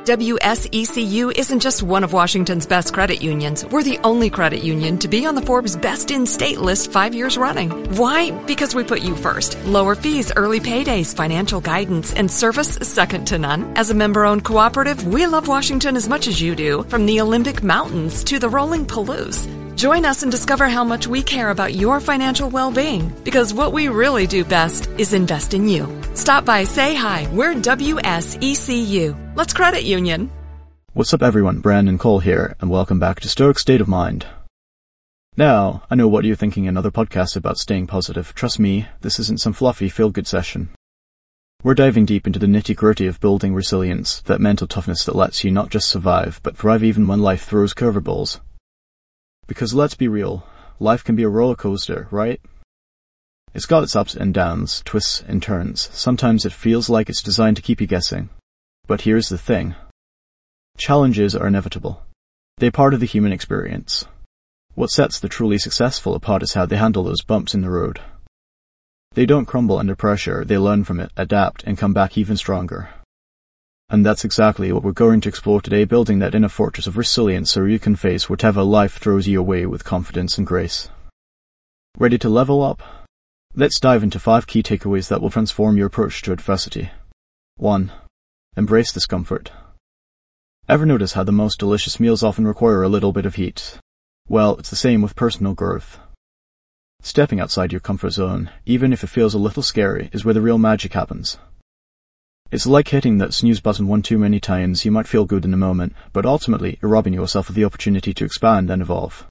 WSECU isn't just one of Washington's best credit unions. We're the only credit union to be on the Forbes Best in State list 5 years running. Why? Because we put you first. Lower fees, early paydays, financial guidance, and service second to none. As a member-owned cooperative, we love Washington as much as you do, from the Olympic Mountains to the rolling Palouse. Join us and discover how much we care about your financial well-being, because what we really do best is invest in you. Stop by, say hi. We're WSECU. Let's credit union. What's up everyone, Brandon Cole here, and welcome back to Stoic State of Mind. Now, I know what you're thinking in other podcasts about staying positive. Trust me, this isn't some fluffy feel-good session. We're diving deep into the nitty-gritty of building resilience, that mental toughness that lets you not just survive, but thrive even when life throws curveballs. Because let's be real, life can be a roller coaster, right? It's got its ups and downs, twists and turns. Sometimes it feels like it's designed to keep you guessing. But here's the thing. Challenges are inevitable. They're part of the human experience. What sets the truly successful apart is how they handle those bumps in the road. They don't crumble under pressure, they learn from it, adapt, and come back even stronger. And that's exactly what we're going to explore today, building that inner fortress of resilience so you can face whatever life throws you away with confidence and grace. Ready to level up? Let's dive into 5 key takeaways that will transform your approach to adversity. 1. Embrace discomfort. Ever notice how the most delicious meals often require a little bit of heat? Well, it's the same with personal growth. Stepping outside your comfort zone, even if it feels a little scary, is where the real magic happens. It's like hitting that snooze button one too many times. You might feel good in the moment, but ultimately you're robbing yourself of the opportunity to expand and evolve.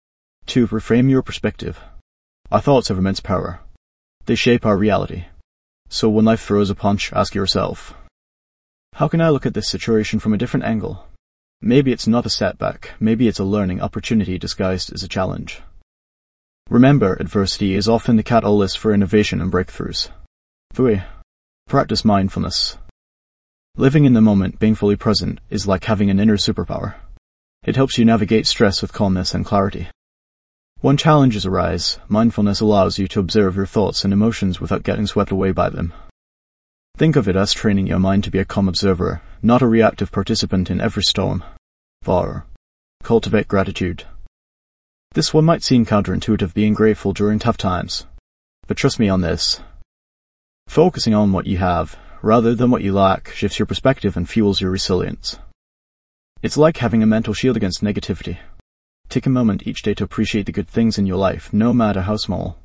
2. Reframe your perspective. Our thoughts have immense power. They shape our reality. So when life throws a punch, ask yourself, how can I look at this situation from a different angle? Maybe it's not a setback, maybe it's a learning opportunity disguised as a challenge. Remember, adversity is often the catalyst for innovation and breakthroughs. 3. Practice mindfulness. Living in the moment, being fully present, is like having an inner superpower. It helps you navigate stress with calmness and clarity. When challenges arise, mindfulness allows you to observe your thoughts and emotions without getting swept away by them. Think of it as training your mind to be a calm observer, not a reactive participant in every storm. 4. Cultivate gratitude. This one might seem counterintuitive, being grateful during tough times. But trust me on this. Focusing on what you have, rather than what you lack, shifts your perspective and fuels your resilience. It's like having a mental shield against negativity. Take a moment each day to appreciate the good things in your life, no matter how small.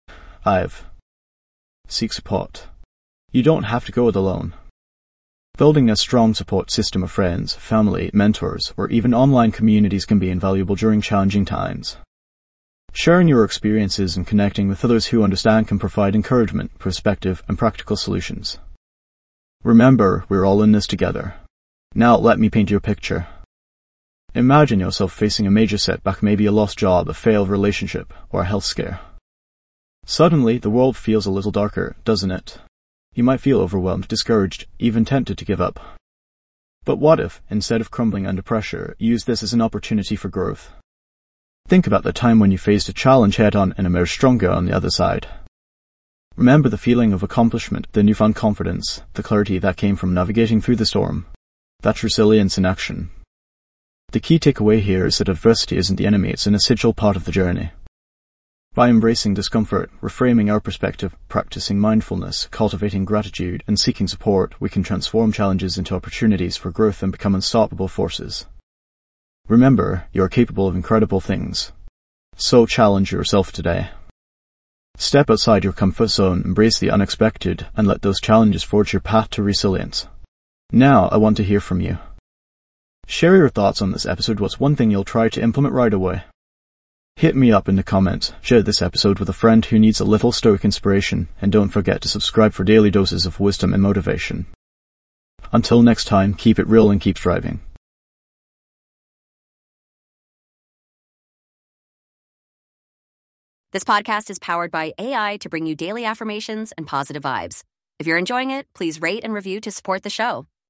5. Seek support. You don't have to go it alone. Building a strong support system of friends, family, mentors, or even online communities can be invaluable during challenging times. Sharing your experiences and connecting with others who understand can provide encouragement, perspective, and practical solutions. Remember, we're all in this together. Now let me paint you a picture. Imagine yourself facing a major setback, maybe a lost job, a failed relationship, or a health scare. Suddenly, the world feels a little darker, doesn't it? You might feel overwhelmed, discouraged, even tempted to give up. But what if, instead of crumbling under pressure, you use this as an opportunity for growth? Think about the time when you faced a challenge head-on and emerged stronger on the other side. Remember the feeling of accomplishment, the newfound confidence, the clarity that came from navigating through the storm. That's resilience in action. The key takeaway here is that adversity isn't the enemy, it's an essential part of the journey. By embracing discomfort, reframing our perspective, practicing mindfulness, cultivating gratitude, and seeking support, we can transform challenges into opportunities for growth and become unstoppable forces. Remember, you are capable of incredible things. So challenge yourself today. Step outside your comfort zone, embrace the unexpected, and let those challenges forge your path to resilience. Now, I want to hear from you. Share your thoughts on this episode. What's one thing you'll try to implement right away? Hit me up in the comments, share this episode with a friend who needs a little stoic inspiration, and don't forget to subscribe for daily doses of wisdom and motivation. Until next time, keep it real and keep striving. This podcast is powered by AI to bring you daily affirmations and positive vibes. If you're enjoying it, please rate and review to support the show.